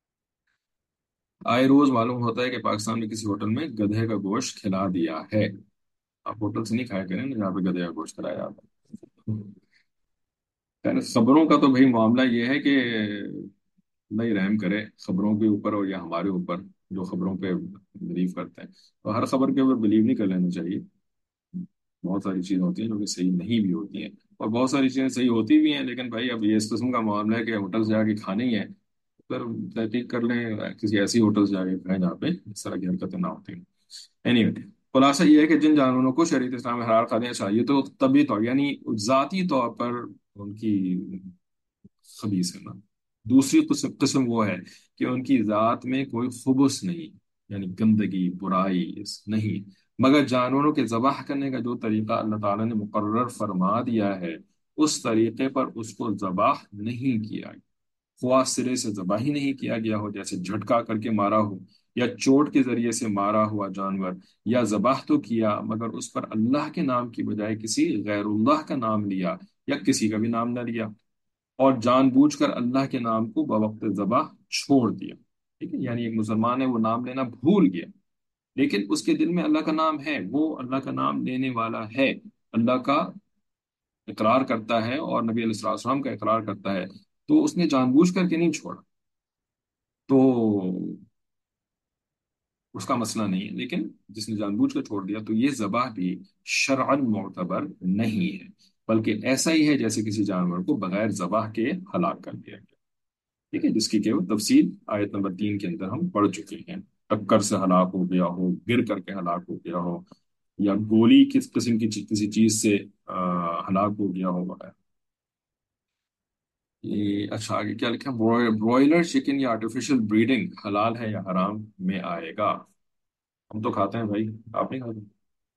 S1: आए रोज मालूम होता है कि पाकिस्तान में किसी होटल में गधे का गोश्त खिला दिया है। आप होटल से नहीं खाया करें ना जहाँ पे गधे का गोश्त खिलाया जाता है। खैर, खबरों का तो भाई मामला ये है कि अल्लाह ही रहम करे खबरों के ऊपर और या हमारे ऊपर, जो खबरों पे बिलीव करते हैं। तो हर खबर के ऊपर बिलीव नहीं कर लेना चाहिए। बहुत सारी चीजें होती हैं जो कि सही नहीं भी होती हैं, और बहुत सारी चीजें सही होती भी हैं, लेकिन भाई अब ये इस किस्म का मामला है कि होटल से जाके खाने ही है, फिर तहकीक कर लें किसी ऐसी होटल से जाके खाएं जहाँ पे इस तरह की हरकतें ना होती हैं। एनीवे, खुलासा ये है कि जिन जानवरों को शरीयत इस्लाम में हलाल कर देना चाहिए, तो तभी तौर यानी जाती तौर पर उनकी खबीस है ना। दूसरी किस्म किस्म वो है कि उनकी जात में कोई खुबुस नहीं, यानी गंदगी बुराई नहीं, मगर जानवरों के जबाह करने का जो तरीका अल्लाह ताला ने मुकर्रर फरमा दिया है, उस तरीके पर उसको जबाह नहीं किया, ख्वाह सिरे से जबाह ही नहीं किया गया हो, जैसे झटका करके मारा हो या चोट के जरिए से मारा हुआ जानवर, या जबाह तो किया मगर उस पर अल्लाह के नाम की बजाय किसी गैरुल्लाह का नाम लिया, या किसी का भी नाम न लिया, और जानबूझकर अल्लाह के नाम को बवक्त ज़बाह छोड़ दिया। ठीक है, यानी एक मुसलमान है वो नाम लेना भूल गया, लेकिन उसके दिल में अल्लाह का नाम है, वो अल्लाह का नाम लेने वाला है, अल्लाह का इकरार करता है और नबी अलैहिस्सलाम का इकरार करता है, तो उसने जानबूझ करके नहीं छोड़ा, तो उसका मसला नहीं है। लेकिन जिसने जानबूझ कर छोड़ दिया, तो ये ज़बाह भी शरअन मोतबर नहीं है, बल्कि ऐसा ही है जैसे किसी जानवर को बगैर ज़बाह के हलाक कर दिया गया। ठीक है, जिसकी केवल तफसील आयत नंबर तीन के अंदर हम पढ़ चुके हैं। टक्कर से हलाक हो गया हो, गिर करके हलाक हो गया हो, या गोली किस किस्म की ची- किसी चीज से आ, हलाक हो गया हो वगैरह। ये अच्छा, आगे क्या लिखा है? ब्रॉय, ब्रॉयलर चिकन या आर्टिफिशियल ब्रीडिंग हलाल है या हराम में आएगा? हम तो खाते हैं भाई, आप नहीं खाते?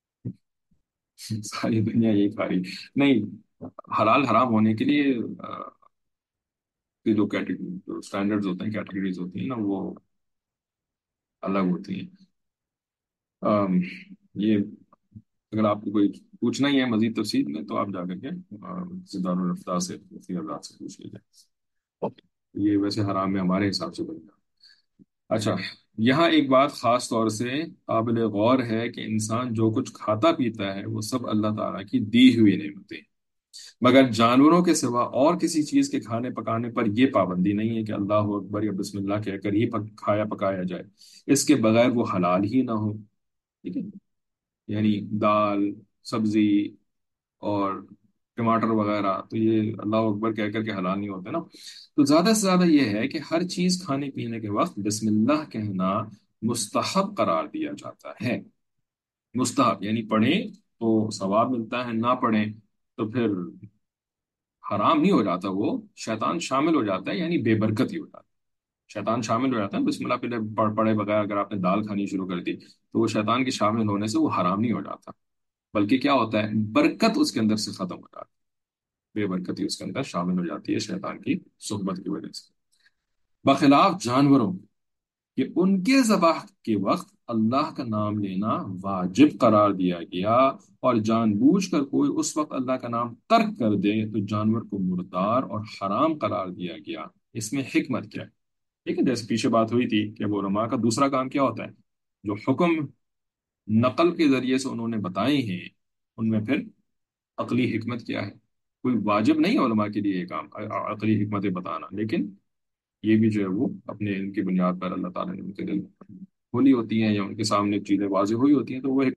S1: सारी दुनिया यही खा रही। नहीं, हलाल हराम होने के लिए अ, ये जो कैटेगरी स्टैंडर्ड्स होते हैं, कैटेगरीज होती हैं ना, वो अलग होती हैं। अम, ये अगर आपको कोई पूछना ही है मजीद तफसील में, तो आप जाकर के सिद्धार्थ रफ्तार से, मुफ्ती आजाद से पूछ लीजिए। ये वैसे हराम में हमारे हिसाब से बनेगा। अच्छा, यहाँ एक बात खास तौर से काबिल गौर है कि इंसान जो कुछ खाता पीता है वो सब अल्लाह ताला की दी हुई नेमतें हैं। मगर जानवरों के सिवा और किसी चीज के खाने पकाने पर यह पाबंदी नहीं है कि अल्लाह अकबर या बिस्मिल्लाह कहकर ही पक, खाया पकाया जाए, इसके बगैर वो हलाल ही ना हो। ठीक है, यानी दाल, सब्जी और टमाटर वगैरह, तो ये अल्लाह अकबर कह करके हलाल नहीं होते ना। तो ज्यादा से ज्यादा ये है कि हर चीज खाने पीने के वक्त बिस्मिल्लाह कहना मुस्तहब करार दिया जाता है। मुस्तहब यानी पढ़ें तो सवाब मिलता है, ना पढ़ें तो फिर हराम नहीं हो जाता, वो शैतान शामिल हो जाता है, यानी बेबरकत ही हो जाता है। शैतान शामिल हो जाता है बिस्मिल्लाह पहले पढ़ पढ़े बगैर, अगर आपने दाल खानी शुरू कर दी तो वो शैतान के शामिल होने से वो हराम नहीं हो जाता, बल्कि क्या होता है, बरकत उसके अंदर से खत्म हो जाती है, बेबरकती उसके अंदर शामिल हो जाती है शैतान की सुहबत की वजह से। बखिलाफ जानवरों कि उनके ज़बाह के वक्त अल्लाह का नाम लेना वाजिब करार दिया गया, और जानबूझकर कोई उस वक्त अल्लाह का नाम तर्क कर दे तो जानवर को मुर्दार और हराम करार दिया गया। इसमें हिकमत क्या है? ठीक है, जैसे पीछे बात हुई थी कि वो उलमा का दूसरा काम क्या होता है, जो हुक्म नकल के जरिए से उन्होंने बताए हैं, उनमें फिर अकली हिकमत क्या है? कोई वाजिब नहीं है उलमा के लिए ये काम अ- अ- अकली हिकमतें बताना, लेकिन ये भी जो है वो अपने इनकी बुनियाद पर अल्लाह ताला ने उनके दिल खोली होती हैं, या उनके सामने चीजें वाज़ेह हुई होती हैं, तो वो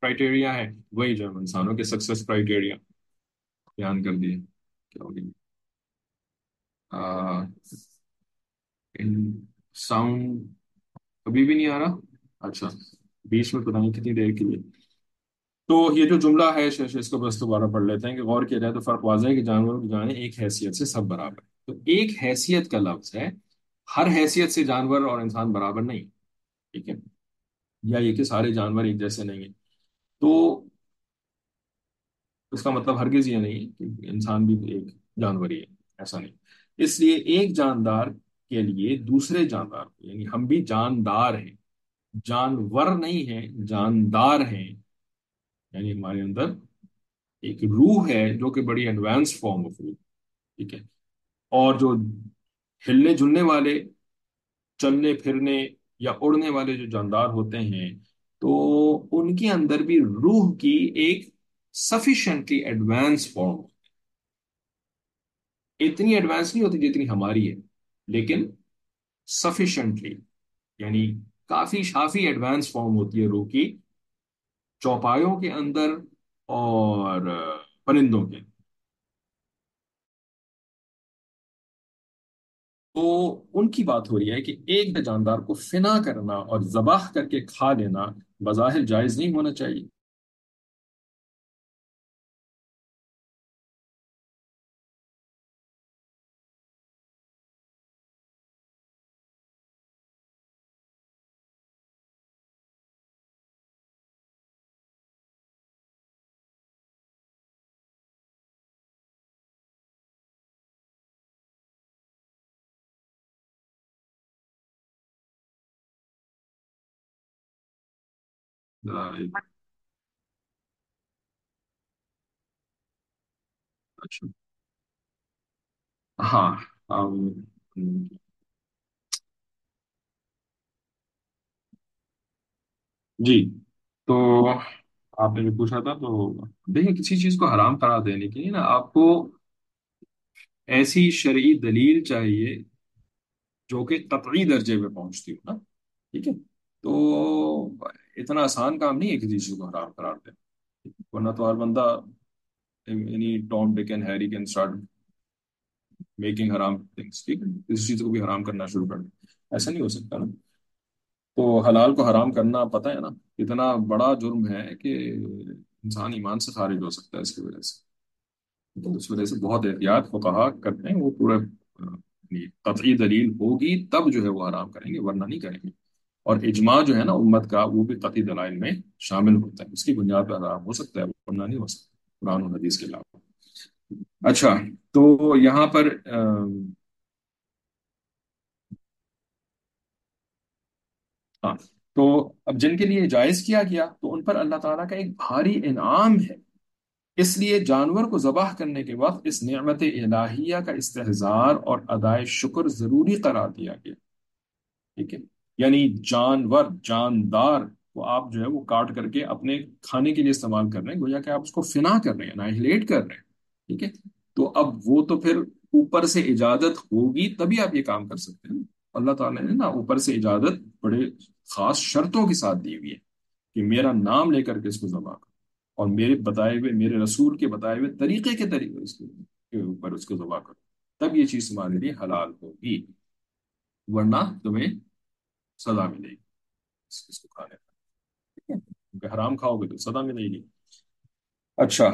S1: کرائٹیریا ہے وہی جو ہے انسانوں کے سکسیس کرائٹیریا بیان کر دیے. کیا ہوگی ساؤنڈ؟ ابھی بھی نہیں آ رہا؟ اچھا، بیچ میں پتہ نہیں کتنی دیر کے لیے. تو یہ جو جملہ ہے شش اس کو بس دوبارہ پڑھ لیتے ہیں کہ غور کیا جائے تو فرق واضح ہے کہ جانوروں کی جانیں ایک حیثیت سے سب برابر ہے. تو ایک حیثیت کا لفظ ہے، ہر حیثیت سے جانور اور انسان برابر نہیں. ٹھیک ہے، یا یہ کہ سارے جانور ایک جیسے نہیں ہیں. تو اس کا مطلب ہرگز یہ نہیں کہ انسان بھی ایک جانور ہی ہے، ایسا نہیں. اس لیے ایک جاندار کے لیے دوسرے جاندار کو، یعنی ہم بھی جاندار ہیں، جانور نہیں ہیں، جاندار ہیں. یعنی ہمارے اندر ایک روح ہے جو کہ بڑی ایڈوانس فارم آف روح. ٹھیک ہے، اور جو ہلنے جلنے والے، چلنے پھرنے یا اڑنے والے جو جاندار ہوتے ہیں، تو ان کے اندر بھی روح کی ایک سفیشنٹلی ایڈوانس فارم، اتنی ایڈوانس نہیں ہوتی جتنی ہماری ہے، لیکن سفیشنٹلی، یعنی کافی شافی ایڈوانس فارم ہوتی ہے روح کی، چوپایوں کے اندر اور پرندوں کے. تو ان کی بات ہو رہی ہے کہ ایک جاندار کو فنا کرنا اور ذبح کر کے کھا لینا بظاہر جائز نہیں ہونا چاہیے. اچھا. ہاں. ہم- جی. تو آپ نے جو پوچھا تھا، تو دیکھیں کسی چیز کو حرام قرار دینے کے لیے نا آپ کو ایسی شرعی دلیل چاہیے جو کہ قطعی درجے پہ پہنچتی ہو نا. ٹھیک ہے، تو اتنا آسان کام نہیں ہے کسی چیز کو حرام قرار دے. ورنہ تو ہر بندہ، یعنی Tom Dick and Harry can start making حرام تھنگس. ٹھیک ہے، کسی چیز کو بھی حرام کرنا شروع کر دیں، ایسا نہیں ہو سکتا نا. تو حلال کو حرام کرنا پتہ ہے نا اتنا بڑا جرم ہے کہ انسان ایمان سے خارج ہو سکتا ہے اس کی وجہ سے. تو اس وجہ سے بہت احتیاط فقہا کرتے ہیں، وہ پورے آ، یعنی قطعی دلیل ہوگی تب جو ہے وہ حرام کریں گے، ورنہ نہیں کریں گے. اور اجماع جو ہے نا امت کا، وہ بھی قطعی دلائل میں شامل ہوتا ہے، اس کی بنیاد پر حرام ہو سکتا ہے، ورنہ نہیں ہو سکتا قرآن و حدیث کے علاوہ. اچھا. تو یہاں پر آ، ہاں، تو اب جن کے لیے جائز کیا گیا تو ان پر اللہ تعالیٰ کا ایک بھاری انعام ہے. اس لیے جانور کو ذبح کرنے کے وقت اس نعمت الہیہ کا استحضار اور ادائے شکر ضروری قرار دیا گیا. ٹھیک ہے، یعنی جانور، جاندار کو آپ جو ہے وہ کاٹ کر کے اپنے کھانے کے لیے استعمال کر رہے ہیں، گویا کہ آپ اس کو فنا کر رہے ہیں، اناہیلیٹ کر رہے ہیں. ٹھیک ہے، تو اب وہ تو پھر اوپر سے اجازت ہوگی تبھی آپ یہ کام کر سکتے ہیں. اللہ تعالیٰ نے نا اوپر سے اجازت بڑے خاص شرطوں کے ساتھ دی ہوئی ہے کہ میرا نام لے کر کے اس کو ذبح کرو، اور میرے بتائے ہوئے، میرے رسول کے بتائے ہوئے طریقے کے طریقے اس کے اوپر اس کو ذبح کرو، تب یہ چیز تمہارے لیے حلال ہوگی، ورنہ تمہیں سزا ملے گی اس اس کو کھانے کا. ٹھیک ہے، کیونکہ حرام کھاؤ گے تو سزا ملے گی. اچھا.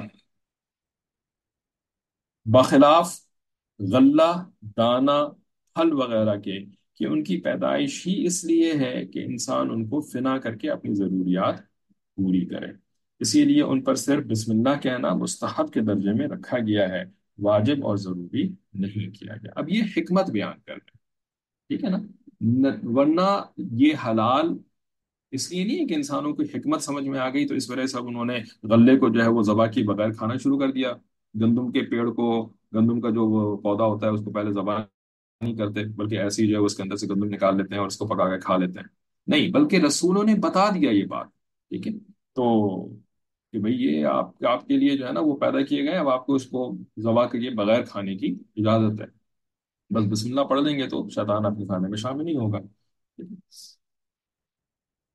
S1: بخلاف غلہ، دانہ، پھل وغیرہ کے، کہ ان کی پیدائش ہی اس لیے ہے کہ انسان ان کو فنا کر کے اپنی ضروریات پوری کرے. اسی لیے ان پر صرف بسم اللہ کہنا مستحب کے درجے میں رکھا گیا ہے، واجب اور ضروری نہیں کیا گیا. اب یہ حکمت بیان کر رہے ہیں. ٹھیک ہے نا، نہ- ورنہ یہ حلال اس لیے نہیں ہے کہ انسانوں کو حکمت سمجھ میں آ گئی تو اس وجہ سے اب انہوں نے غلے کو جو ہے وہ ذبح کی بغیر کھانا شروع کر دیا. گندم کے پیڑ کو، گندم کا جو وہ پودا ہوتا ہے اس کو پہلے ذبح نہیں کرتے، بلکہ ایسے ہی جو ہے اس کے اندر سے گندم نکال لیتے ہیں اور اس کو پکا کے کھا لیتے ہیں. نہیں، بلکہ رسولوں نے بتا دیا یہ بات. ٹھیک ہے، تو کہ بھئی یہ آپ آپ کے لیے جو ہے نا وہ پیدا کیے گئے، اب آپ کو اس کو ذبح کریے بغیر کھانے کی اجازت ہے. بس بسم اللہ پڑھ لیں گے تو شیطان آپ کے کھانے میں شامل نہیں ہوگا.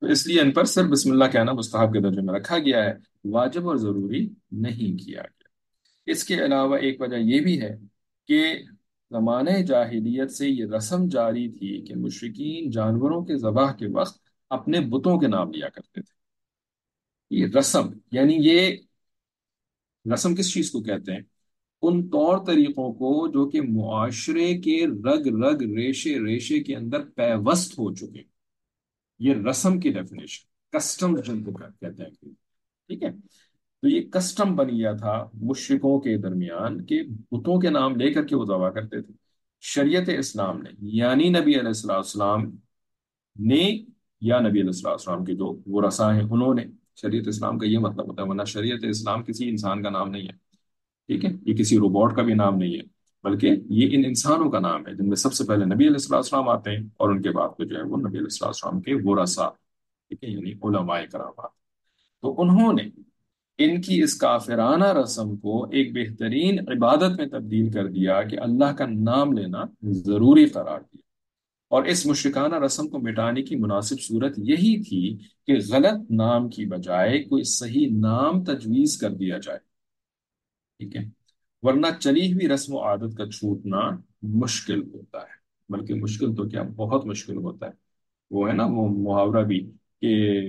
S1: تو اس لیے ان پر صرف بسم اللہ کہنا مستحب کے درجے میں رکھا گیا ہے، واجب اور ضروری نہیں کیا گیا۔ اس کے علاوہ ایک وجہ یہ بھی ہے کہ زمانہ جاہلیت سے یہ رسم جاری تھی کہ مشرکین جانوروں کے ذبح کے وقت اپنے بتوں کے نام لیا کرتے تھے۔ یہ رسم یعنی یہ رسم کس چیز کو کہتے ہیں؟ ان طور طریقوں کو جو کہ معاشرے کے رگ رگ ریشے ریشے کے اندر پیوست ہو چکے، یہ رسم کی ڈیفینیشن، کسٹم جن کو کہتے ہیں، ٹھیک ہے؟ تو یہ کسٹم بن گیا تھا مشرکوں کے درمیان کہ بتوں کے نام لے کر کے وہ ذبح کرتے تھے۔ شریعت اسلام نے یعنی نبی علیہ الصلوۃ والسلام نے، یا نبی علیہ الصلوۃ والسلام کے جو وہ رسا ہیں انہوں نے، شریعت اسلام کا یہ مطلب ہوتا ہے، ورنہ شریعت اسلام کسی انسان کا نام نہیں ہے، ٹھیک ہے؟ یہ کسی روبوٹ کا بھی نام نہیں ہے، بلکہ یہ ان انسانوں کا نام ہے جن میں سب سے پہلے نبی علیہ الصلوۃ والسلام آتے ہیں، اور ان کے بعد پہ جو ہے وہ نبی علیہ الصلوۃ والسلام کے ورثاء، ٹھیک ہے، یعنی علماء کرام۔ تو انہوں نے ان کی اس کافرانہ رسم کو ایک بہترین عبادت میں تبدیل کر دیا کہ اللہ کا نام لینا ضروری قرار دیا، اور اس مشرکانہ رسم کو مٹانے کی مناسب صورت یہی تھی کہ غلط نام کی بجائے کوئی صحیح نام تجویز کر دیا جائے، ٹھیک ہے؟ ورنہ چلی ہوئی رسم و عادت کا چھوٹنا مشکل ہوتا ہے، بلکہ مشکل تو کیا بہت مشکل ہوتا ہے۔ وہ ہے نا وہ محاورہ بھی کہ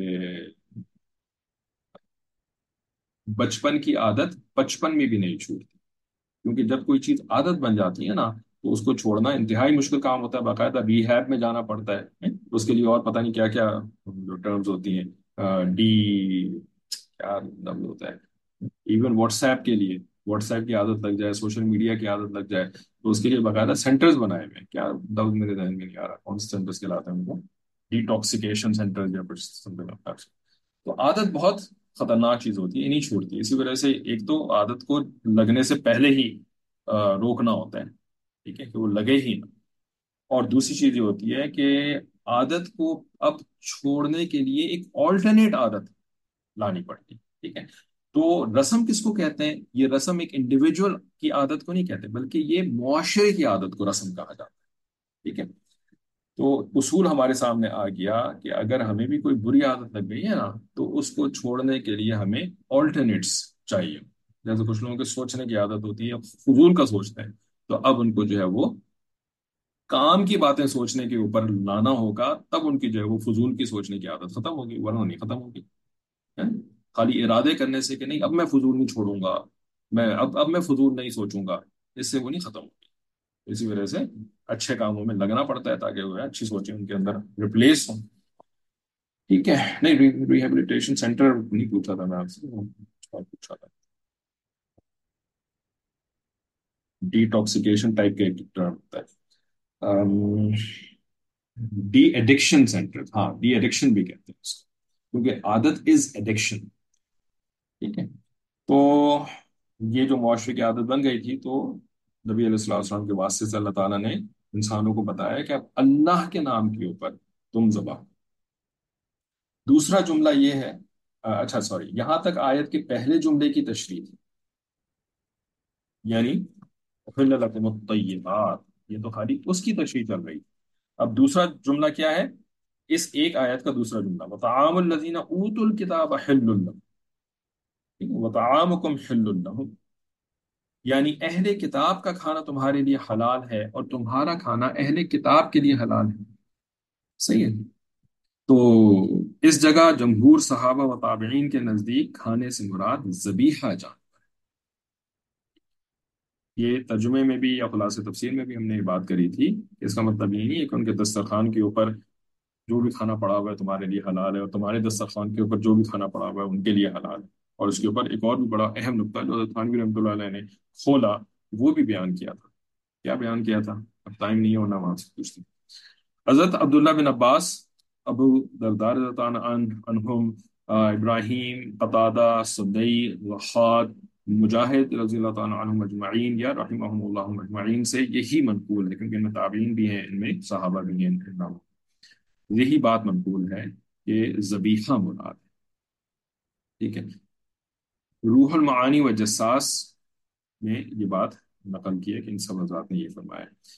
S1: بچپن کی عادت بچپن میں بھی نہیں چھوٹتی، کیونکہ جب کوئی چیز عادت بن جاتی ہے نا تو اس کو چھوڑنا انتہائی مشکل کام ہوتا ہے، باقاعدہ ری ہیب میں جانا پڑتا ہے، اس کے لیے اور پتہ نہیں کیا کیا ٹرمز ہوتی ہیں، ڈی کیا لفظ ہوتا ہے، ایون واٹس ایپ کے لیے، واٹس ایپ کی عادت لگ جائے، سوشل میڈیا کی عادت لگ جائے تو اس کے لیے باقاعدہ سینٹرز بنائے ہوئے ہیں، کیا لفظ میرے ذہن میں نہیں آ رہا کون سے سینٹرز کہلاتے ہیں ان کو، ڈیٹاکسیکیشن سینٹر یا کچھ something like that۔ تو عادت بہت خطرناک چیز ہوتی ہے، یہ نہیں چھوڑتی، اسی وجہ سے ایک تو عادت کو لگنے سے پہلے ہی آ، روکنا ہوتا ہے، ٹھیک ہے، کہ وہ لگے ہی نہ۔ اور دوسری چیز یہ ہوتی ہے کہ عادت کو اب چھوڑنے کے لیے ایک آلٹرنیٹ عادت لانی پڑتی ہے، ٹھیک ہے؟ تو رسم کس کو کہتے ہیں؟ یہ رسم ایک انڈیویجول کی عادت کو نہیں کہتے، بلکہ یہ معاشرے کی عادت کو رسم کہا جاتا ہے، ٹھیک ہے؟ تو اصول ہمارے سامنے آ گیا کہ اگر ہمیں بھی کوئی بری عادت لگ گئی ہے نا تو اس کو چھوڑنے کے لیے ہمیں آلٹرنیٹس چاہیے۔ جیسے کچھ لوگوں کے سوچنے کی عادت ہوتی ہے، فضول کا سوچتے ہیں، تو اب ان کو جو ہے وہ کام کی باتیں سوچنے کے اوپر لانا ہوگا، تب ان کی جو ہے وہ فضول کی سوچنے کی عادت ختم ہوگی، ورنہ نہیں ختم ہوگی، ہے؟ خالی ارادے کرنے سے کہ نہیں اب میں فضول نہیں چھوڑوں گا، میں اب اب میں فضول نہیں سوچوں گا، اس سے وہ نہیں ختم ہوگی۔ اسی وجہ سے اچھے کاموں میں لگنا پڑتا ہے تاکہ وہ اچھی سوچیں ان کے اندر ریپلیس ہوں، ٹھیک ہے؟ نہیں، ریہیبلیٹیشن سینٹر نہیں پوچھا تھا میں آپ سے، اور پوچھا تھا ڈیٹاکسیکیشن ٹائپ کا ایک ٹرم ہوتا ہے، ڈی ایڈکشن سینٹر، ہاں ڈی ایڈکشن بھی کہتے ہیں اس کو، کیونکہ عادت از ایڈکشن، ٹھیک ہے؟ تو یہ جو معاشرے کی عادت بن گئی تھی تو نبی علیہ الصلوۃ والسلام کے واسطے سے اللہ تعالیٰ نے انسانوں کو بتایا کہ اب اللہ کے نام کے اوپر تم ذبح۔ دوسرا جملہ یہ ہے، آ، اچھا سوری، یہاں تک آیت کے پہلے جملے کی تشریح تھی، یعنی احل لکم الطیبات، یہ تو خالی اس کی تشریح چل رہی۔ اب دوسرا جملہ کیا ہے؟ اس ایک آیت کا دوسرا جملہ، وطعام الذین اوتوا الکتاب حل لکم، وطعامکم حل لہم، یعنی اہل کتاب کا کھانا تمہارے لیے حلال ہے اور تمہارا کھانا اہل کتاب کے لیے حلال ہے، صحیح ہے؟ تو اس جگہ جمہور صحابہ و تابعین کے نزدیک کھانے سے مراد ذبیحہ جان، یہ ترجمے میں بھی یا خلاصہ تفسیر میں بھی ہم نے یہ بات کری تھی کہ اس کا مطلب یہ نہیں ہے کہ ان کے دسترخوان کے اوپر جو بھی کھانا پڑا ہوا ہے تمہارے لیے حلال ہے، اور تمہارے دسترخوان کے اوپر جو بھی کھانا پڑا ہوا ہے ان کے لیے حلال ہے۔ اور اس کے اوپر ایک اور بھی بڑا اہم نقطہ جو حضرت تھانوی رحمۃ اللہ علیہ نے کھولا، وہ بھی بیان کیا تھا۔ کیا بیان کیا تھا؟ اب ٹائم نہیں ہے ورنہ وہاں سے پوچھتے ہیں۔ حضرت عبداللہ بن عباس، ابو دردار رضی اللہ عنہ عنہم، آ، ابراہیم، قتادہ، سدی، وحاد، مجاہد رضی اللہ تعالیٰ عنہم اجمعین یا رحمہم اللہ اجمعین سے یہی منقول ہے، کیونکہ ان میں تابعین بھی ہیں، ان میں صحابہ بھی ہیں، ان کے نام یہی بات منقول ہے کہ ذبیحہ مراد ہے، ٹھیک ہے؟ روح المعانی و جساس میں یہ بات نقل کی ہے کہ ان سب حضرات نے یہ فرمایا ہے۔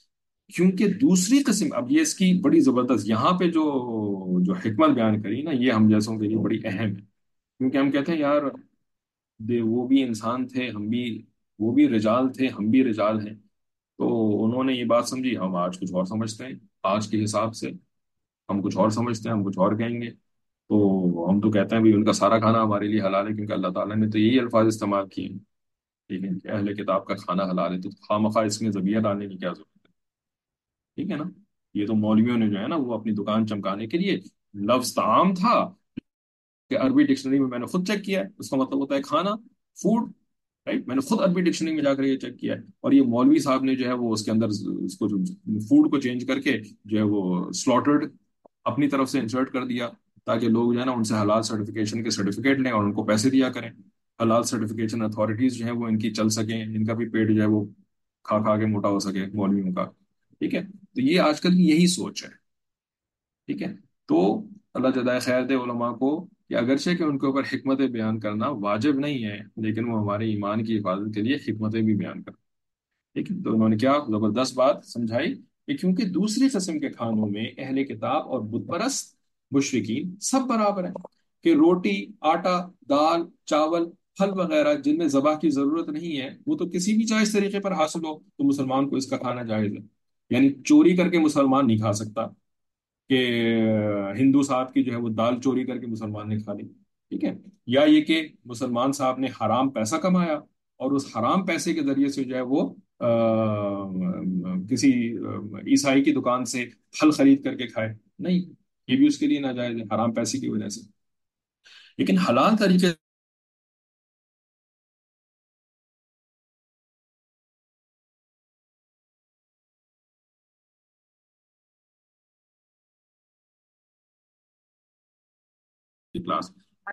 S1: کیونکہ دوسری قسم، اب یہ اس کی بڑی زبردست یہاں پہ جو جو حکمت بیان کری نا، یہ ہم جیسوں کے لیے بڑی اہم ہے. کیونکہ ہم کہتے ہیں یار، دے وہ بھی انسان تھے، ہم بھی، وہ بھی رجال تھے، ہم بھی رجال ہیں. تو انہوں نے یہ بات سمجھی، ہم آج کچھ اور سمجھتے ہیں. آج کے حساب سے ہم کچھ اور سمجھتے ہیں، ہم کچھ اور کہیں گے. تو ہم تو کہتے ہیں بھی ان کا سارا کھانا ہمارے لیے حلال ہے، کیونکہ اللہ تعالیٰ نے تو یہی الفاظ استعمال کیے ہیں. ٹھیک ہے کہ اہل کتاب کا کھانا حلال ہے، تو خواہ مخواہ اس میں ذبیحہ ڈالنے کی کیا ضرورت ہے؟ ٹھیک ہے نا. یہ تو مولویوں نے جو ہے نا وہ اپنی دکان چمکانے کے لیے، لفظ طعام تھا کہ عربی ڈکشنری میں میں نے خود چیک کیا ہے، اس کا مطلب ہوتا ہے کھانا، فوڈ. رائٹ، میں نے خود عربی ڈکشنری میں جا کر یہ چیک کیا ہے. اور یہ مولوی صاحب نے جو ہے وہ اس کے اندر اس کو جو فوڈ کو چینج کر کے جو ہے وہ سلاٹرڈ اپنی طرف سے انسرٹ کر دیا، تاکہ لوگ جو ہے نا ان سے حلال سرٹیفکیشن کے سرٹیفکیٹ لیں اور ان کو پیسے دیا کریں. حلال سرٹیفکیشن اتھارٹیز جو ہے وہ ان کی چل سکیں، ان کا بھی پیٹ جو ہے وہ کھا کھا کے موٹا ہو سکے مولویوں کا. ٹھیک ہے. تو یہ آج کل کی یہی سوچ ہے. ٹھیک ہے. تو اللہ جزائے خیر دے علماء کو، کہ اگرچہ کہ ان کے اوپر حکمتیں بیان کرنا واجب نہیں ہے، لیکن وہ ہمارے ایمان کی حفاظت کے لیے حکمتیں بھی بیان کرتے ہیں. ٹھیک ہے. تو انہوں نے کیا زبردست بات سمجھائی کہ کیونکہ دوسری قسم کے کھانوں میں اہل کتاب اور بت پرست مشرکین سب برابر ہیں. کہ روٹی، آٹا، دال، چاول، پھل وغیرہ جن میں ذبح کی ضرورت نہیں ہے، وہ تو کسی بھی جائز طریقے پر حاصل ہو تو مسلمان کو اس کا کھانا جائز ہے. یعنی چوری کر کے مسلمان نہیں کھا سکتا کہ ہندو صاحب کی جو ہے وہ دال چوری کر کے مسلمان نے کھا لی. ٹھیک ہے. یا یہ کہ مسلمان صاحب نے حرام پیسہ کمایا اور اس حرام پیسے کے ذریعے سے جو ہے وہ آ، کسی آ، عیسائی کی دکان سے پھل خرید کر کے کھائے. نہیں، یہ بھی اس کے لیے ناجائز ہے حرام پیسے کی وجہ سے. لیکن حلال طریقے کی کلاس،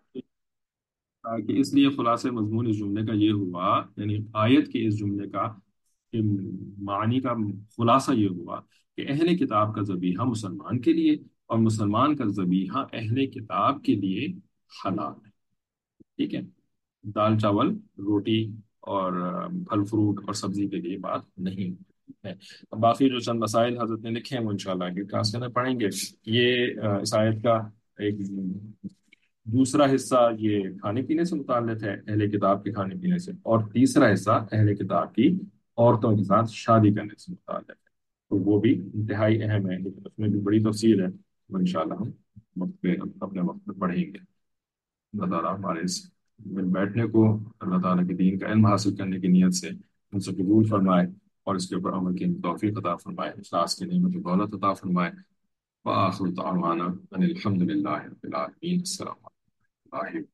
S1: کہ اس لیے خلاصہ مضمون اس جملے کا یہ ہوا، یعنی آیت کے اس جملے کا کہ معنی کا خلاصہ یہ ہوا کہ اہل کتاب کا ذبیحہ مسلمان کے لیے اور مسلمان کا ذبیحہ اہل کتاب کے لیے حلال ہے. ٹھیک ہے. دال چاول، روٹی اور آ، پھل فروٹ اور سبزی کے لیے بات نہیں ہے. اب باقی جو چند مسائل حضرت نے لکھے ہیں وہ انشاءاللہ آگے کلاس کے اندر پڑھیں گے. یہ آ، اس آیت کا ایک دوسرا حصہ یہ کھانے پینے سے متعلق ہے، اہل کتاب کے کھانے پینے سے، اور تیسرا حصہ اہل کتاب کی عورتوں کے ساتھ شادی کرنے سے متعلق ہے. تو وہ بھی انتہائی اہم ہے، لیکن اس میں بھی بڑی تفصیل ہے. وہ انشاءاللہ ہم وقت پہ اپنے وقت پہ پڑھیں گے. اللہ تعالیٰ ہمارے اس مل بیٹھنے کو اللہ تعالیٰ کے دین کا علم حاصل کرنے کی نیت سے ان سے قبول فرمائے، اور اس کے اوپر عمل کی توفیق عطا فرمائے، اخلاص کی نعمت و دولت عطا فرمائے. وآخر دعوانا ان الحمد للہ رب العالمین. السلام علیکم.